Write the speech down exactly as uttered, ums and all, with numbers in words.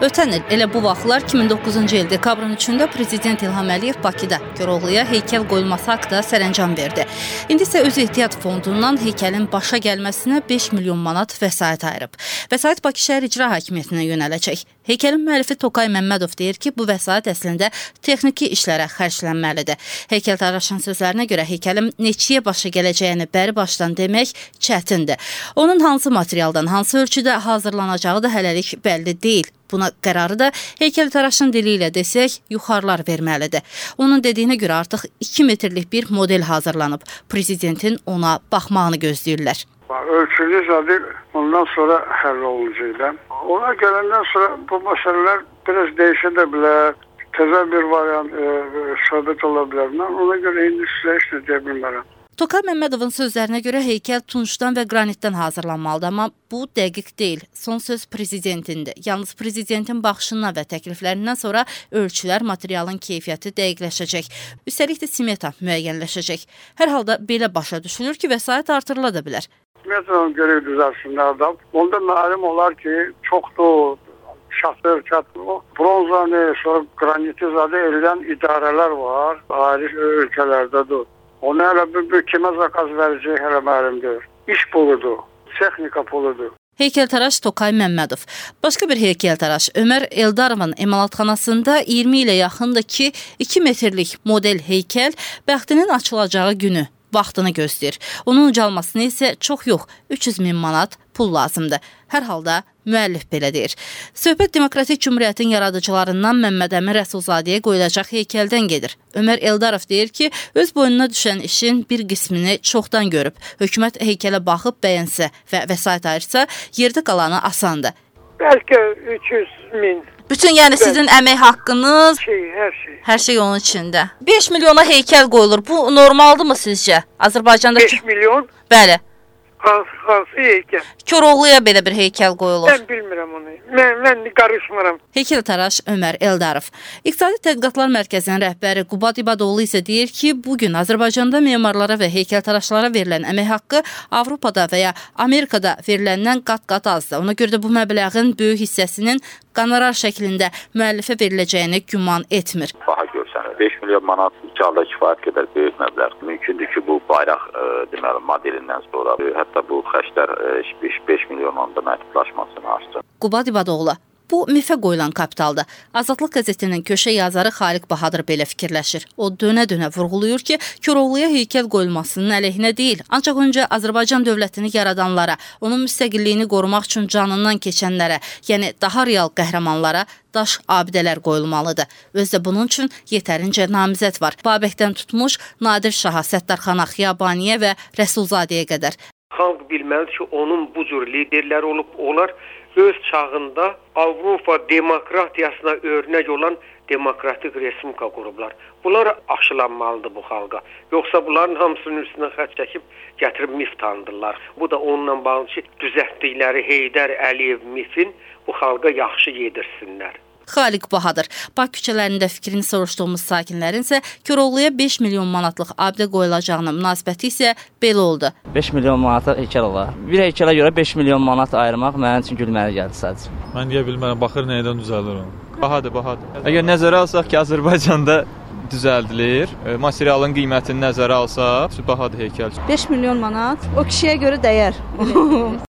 Ötən il elə bu vaxtlar iki min doqquzuncu il dekabrın üçündə Prezident İlham Əliyev Bakıda Koroğluya heykəl qoyulması haqqında sərəncam verdi. İndi isə Öz Ehtiyat Fondundan heykəlin başa gəlməsinə beş milyon manat vəsait ayırıb. Vəsait Bakı şəhər icra hakimiyyətinə yönələcək. Heykəlin müəllifi Tokay Məmmədov deyir ki, bu vəsait əslində texniki işlərə xərclənməlidir. Heykəltaraşın sözlərinə görə heykəlin neçəyə başa gələcəyini bəri başdan demək çətindir. Onun hansı materialdan, hansı ölçüdə hazırlanacağı da hələlik bəlli deyil. Buna qərarı da heykəltaraşın dili ilə desək, yuxarılar verməlidir. Onun dediyinə görə artıq iki metrlik bir model hazırlanıb. Prezidentin ona baxmağını gözləyirlər. Ölçülü zadı ondan sonra həll olunacaq. Ona gələndən sonra bu məsələlər biraz dəyişə də bilər. Təzə bir variant e, söhbət ola bilər. Ona görə indi sizə heç nə deyə bilmərəm. Tokay Məmmədovun sözlərinə görə heykəl tuncdan və qranitdən hazırlanmalıdır, amma bu dəqiq deyil. Son söz prezidentindir. Yalnız prezidentin baxışından və təkliflərindən sonra ölçülər, materialın keyfiyyəti dəqiqləşəcək. Üstəlik də smeta müəyyənləşəcək. Hər halda belə başa düşülür ki, vəsait artırıla da bilər. Smetanın görə düzəlsinlər də. Onda məlum olar ki, çoxdur. Şatır, çatır. Bronzanı, sonra graniti zadı eləyən idarələr var. Ayrı ölkələrdədir. Onu hələ bir kimə zakaz verəcək hələ müəllimdir. İş puludur, texnika puludur. Heykəltaraş Tokay Məmmədov. Başqa bir heykəltaraş Ömər Eldarovun emalatxanasında iyirmi ilə yaxındır ki, iki metrlik model heykəl bəxtinin açılacağı günü, vaxtını gözləyir. Onun ucalmasını isə çox yox, üç yüz min manat pul lazımdır. Hər halda müəllif belə deyir. Söhbət Demokratik Cümhuriyyətin yaradıcılarından Məmməd Əmin Rəsulzadəyə qoyulacaq heykəldən gedir. Ömər Eldarov deyir ki, öz boynuna düşən işin bir qismini çoxdan görüb. Hökumət heykələ baxıb bəyənsə və vəsait ayırsa, yerdə qalanı asandır. Bəlkə üç yüz min. Bütün yəni sizin əmək haqqınız, şey, hər şey. Hər şey onun içində. beş milyona heykəl qoyulur. Bu normaldırmı sizcə? Azərbaycanda beş milyon? Bəli. Hansı, hansı heykəl? Koroğluya belə bir heykəl qoyulur. Mən bilmirəm onu. Mən, mən qarışmıram. Heykəltaraş Ömər Eldarov. İqtisadi Tədqiqatlar Mərkəzinin rəhbəri Qubad İbadoğlu isə deyir ki, bugün Azərbaycanda memarlara və heykəltaraşlara verilən əmək haqqı Avropada və ya Amerikada veriləndən qat-qat azdır. Ona görə də bu məbləğin böyük hissəsinin qonorar şəklində müəllifə veriləcəyini güman etmir. Baha görsənir. beş milyon manat iki halda kifayət qədər böyük məbləğ. Mümkündür ki, bu bayraq e, deməli modelindən sonra e, hətta bu xərclər e, beş milyondan da məhdudlaşmasını açsın. Qubad İbadoğlu. Bu mifə qoyulan kapitaldır. Azadlıq qəzetinin köşə yazarı Xaliq Bahadır belə fikirləşir. O dönə-dönə vurğulayır ki, Koroğluya heykəl qoyulmasının əleyhinə deyil, ancaq öncə Azərbaycan dövlətini yaradanlara, onun müstəqilliyini qorumaq üçün canından keçənlərə, yəni daha real qəhrəmanlara daş abidələr qoyulmalıdır. Özdə bunun üçün yetərincə namizəd var. Babəkdən tutmuş Nadir Şaha, Səttarxana, Xiyabaniyə və Rəsulzadəyə qədər. Xalq bilməlidir ki, onun bu cür liderləri olub, onlar öz çağında Avropa demokratiyasına örnək olan demokratik respublika qurublar. Bunlar aşılanmalıdır bu xalqa. Yoxsa bunların hamısının üstünə xətt çəkib gətirib mif tanıdırlar. Bu da onunla bağlı ki, düzəltdikləri Heydər Əliyev mifin bu xalqa yaxşı yedirsinlər. Xaliq Bahadır. Bakı küçələrində fikrini soruşduğumuz sakinlərin isə Koroğluya beş milyon manatlıq abidə qoyulacağına münasibəti isə belə oldu. beş milyon manata heykəl olar. Bir heykələ görə beş milyon manat ayırmaq mənim üçün gülməli gəldi sadəcə. Mən deyə bilmərəm, baxır nədən düzəlir o. Bahadır, bahadır. Əgər nəzərə alsaq ki, Azərbaycanda düzəldilir, materialın qiymətini nəzərə alsaq, bahadır heykəl. beş milyon manat o kişiyə görə dəyər.